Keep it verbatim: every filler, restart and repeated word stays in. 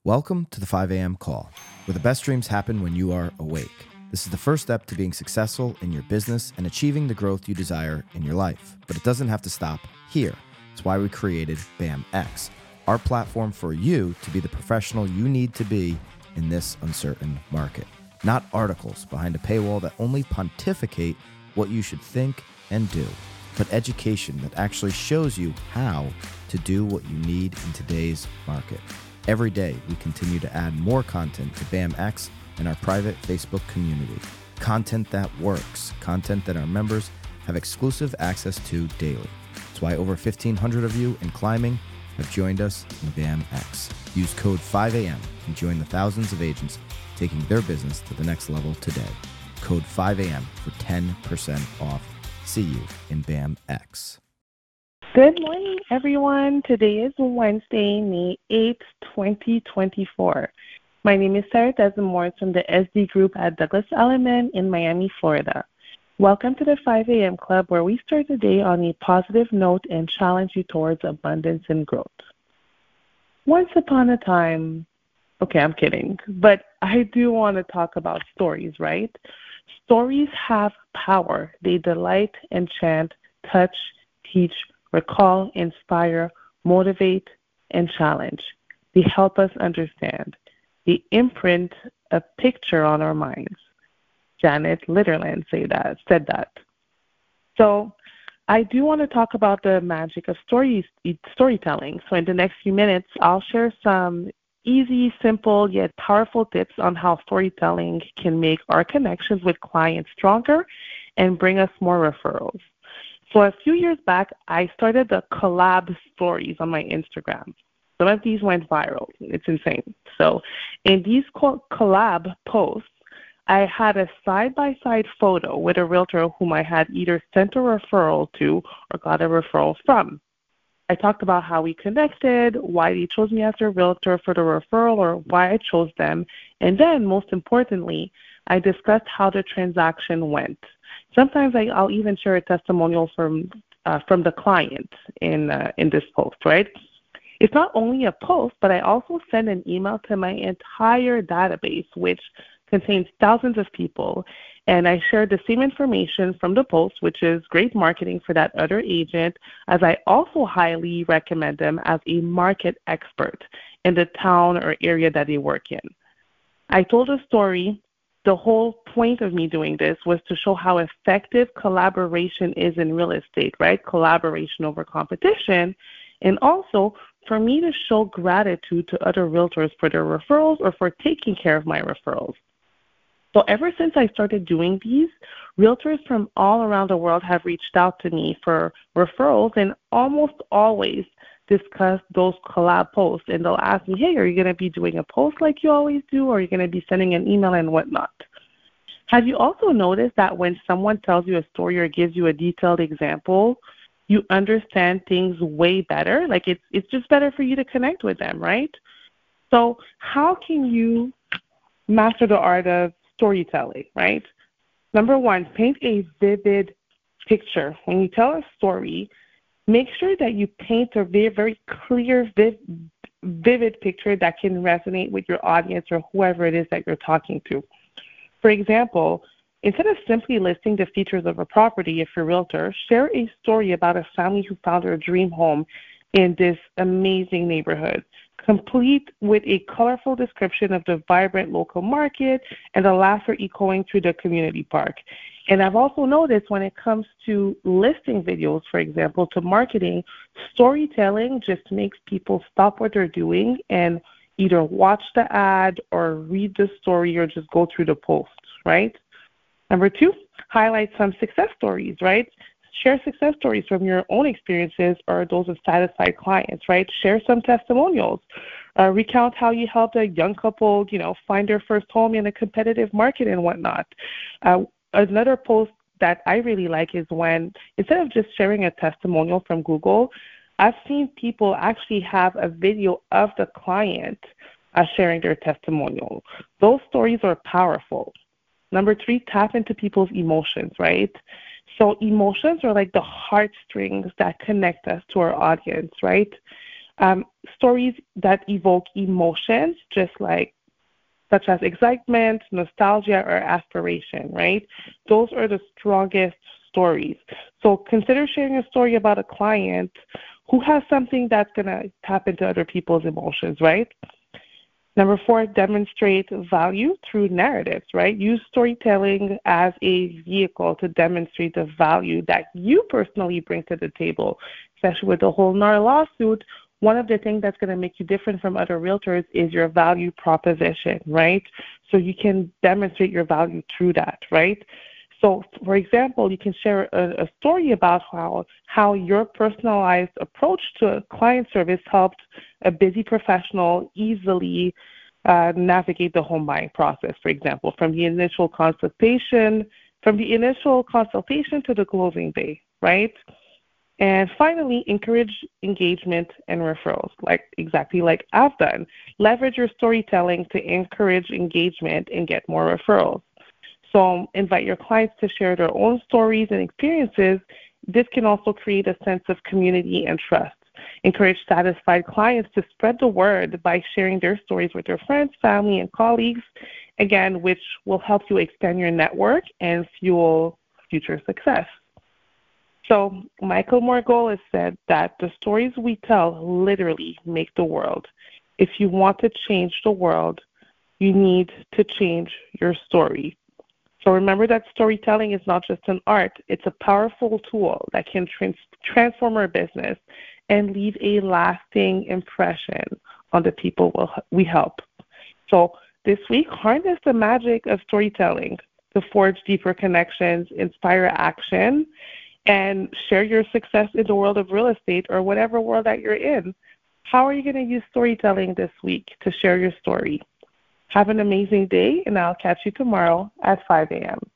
Welcome to the five a.m. call, where the best dreams happen when you are awake. This is the first step to being successful in your business and achieving the growth you desire in your life. But it doesn't have to stop here. That's why we created BAMX, our platform for you to be the professional you need to be in this uncertain market. Not articles behind a paywall that only pontificate what you should think and do, but education that actually shows you how to do what you need in today's market. Every day, we continue to add more content to BAMX and our private Facebook community. Content that works, content that our members have exclusive access to daily. That's why over fifteen hundred of you in climbing have joined us in BAMX. Use code five a m and join the thousands of agents taking their business to the next level today. Code five a m for ten percent off. See you in BAMX. Good morning, everyone. Today is Wednesday, May eighth, twenty twenty-four. My name is Sarah Desimores from the S D Group at Douglas Elliman in Miami, Florida. Welcome to the five a m Club, where we start the day on a positive note and challenge you towards abundance and growth. Once upon a time, okay, I'm kidding, but I do want to talk about stories, right? Stories have power. They delight, enchant, touch, teach, recall, inspire, motivate, and challenge. They help us understand. They imprint a picture on our minds. Janet Litterland say that, said that. So I do want to talk about the magic of stories, storytelling. So in the next few minutes, I'll share some easy, simple, yet powerful tips on how storytelling can make our connections with clients stronger and bring us more referrals. So a few years back, I started the collab stories on my Instagram. Some of these went viral. It's insane. So in these collab posts, I had a side-by-side photo with a realtor whom I had either sent a referral to or got a referral from. I talked about how we connected, why they chose me as their realtor for the referral or why I chose them, and then, most importantly, I discussed how the transaction went. Sometimes I, I'll even share a testimonial from uh, from the client in uh, in this post, right? It's not only a post, but I also send an email to my entire database, which contains thousands of people, and I share the same information from the post, which is great marketing for that other agent, as I also highly recommend them as a market expert in the town or area that they work in. I told a story. The whole point of me doing this was to show how effective collaboration is in real estate, right? Collaboration over competition. And also for me to show gratitude to other realtors for their referrals or for taking care of my referrals. So ever since I started doing these, realtors from all around the world have reached out to me for referrals and almost always discuss those collab posts, and they'll ask me, hey, are you going to be doing a post like you always do, or are you going to be sending an email and whatnot? Have you also noticed that when someone tells you a story or gives you a detailed example, you understand things way better? Like it's it's just better for you to connect with them, right? So how can you master the art of storytelling, right? Number one, paint a vivid picture. When you tell a story, make sure that you paint a very, very clear, vivid picture that can resonate with your audience or whoever it is that you're talking to. For example, instead of simply listing the features of a property, if you're a realtor, share a story about a family who found their dream home in this amazing neighborhood, complete with a colorful description of the vibrant local market and the laughter echoing through the community park. And I've also noticed when it comes to listing videos, for example, to marketing, storytelling just makes people stop what they're doing and either watch the ad or read the story or just go through the posts, right? Number two, highlight some success stories, right? Share success stories from your own experiences or those of satisfied clients, right? Share some testimonials. Uh, recount how you helped a young couple, you know, find their first home in a competitive market and whatnot. Uh, Another post that I really like is when, instead of just sharing a testimonial from Google, I've seen people actually have a video of the client uh, sharing their testimonial. Those stories are powerful. Number three, tap into people's emotions, right? So emotions are like the heartstrings that connect us to our audience, right? Um, stories that evoke emotions, just like such as excitement, nostalgia, or aspiration, right? Those are the strongest stories. So consider sharing a story about a client who has something that's going to tap into other people's emotions, right? Number four, demonstrate value through narratives, right? Use storytelling as a vehicle to demonstrate the value that you personally bring to the table, especially with the whole N A R lawsuit. One of the things that's going to make you different from other realtors is your value proposition, right? So you can demonstrate your value through that, right? So, for example, you can share a, a story about how, how your personalized approach to client service helped a busy professional easily uh, navigate the home buying process, for example, from the initial consultation, from the initial consultation to the closing day, right? And finally, encourage engagement and referrals, like exactly like I've done. Leverage your storytelling to encourage engagement and get more referrals. So invite your clients to share their own stories and experiences. This can also create a sense of community and trust. Encourage satisfied clients to spread the word by sharing their stories with their friends, family, and colleagues, again, which will help you expand your network and fuel future success. So Michael Margolis said that the stories we tell literally make the world. If you want to change the world, you need to change your story. So remember that storytelling is not just an art. It's a powerful tool that can trans- transform our business and leave a lasting impression on the people we'll, we help. So this week, harness the magic of storytelling to forge deeper connections, inspire action, and share your success in the world of real estate or whatever world that you're in. How are you going to use storytelling this week to share your story? Have an amazing day, and I'll catch you tomorrow at five a.m.